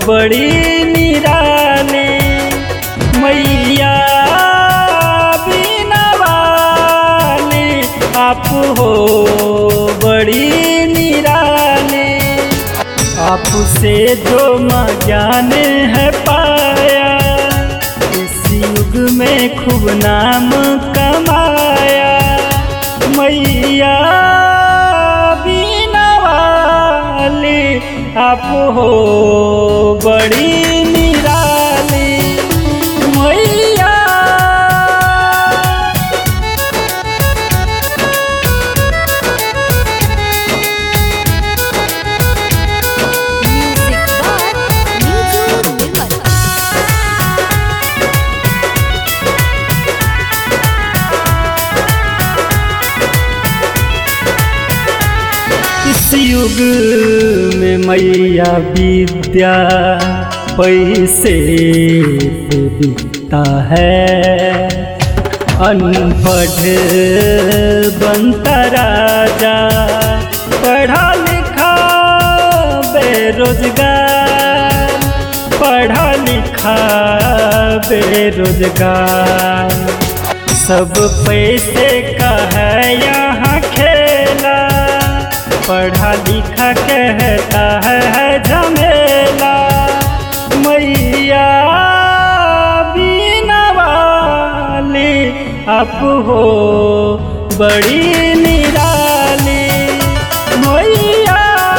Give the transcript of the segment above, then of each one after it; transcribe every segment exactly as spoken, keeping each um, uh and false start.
बड़ी निराली मैया बीना वाली, आप हो बड़ी निराली। आपसे जो माँ ज्ञान है पाया, इस युग में खूब नाम कमाया। मैया बीना वाली, आप हो बड़ी निराली मैया। इस युग में मैया विद्या पैसे पे बिकता है, अनपढ़ बनता राजा, पढ़ा लिखा बेरोजगार, पढ़ा लिखा बेरोजगार। सब पैसे का है यहाँ खेला, पढ़ा लिखा कहता है झमेला। मैया बीना वाली, आप हो बड़ी निराली मैया।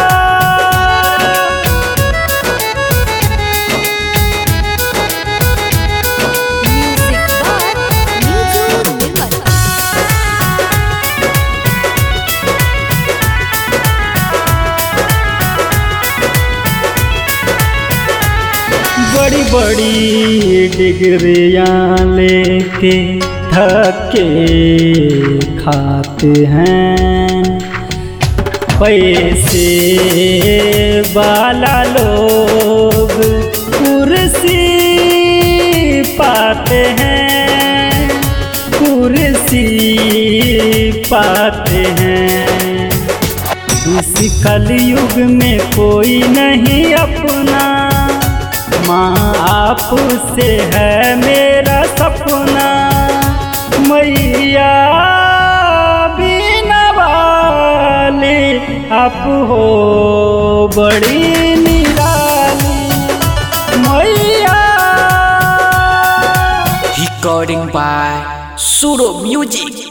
बड़ी बड़ी डिग्रियां लेके धक्के खाते हैं, पैसे वाला लोग कुर्सी पाते हैं, कुर्सी पाते हैं। इस कलयुग में कोई नहीं अपना, माँ आप से है मेरा सपना। मैया बीना वाली, आप हो बड़ी निराली मैया। Recording by Suro Music.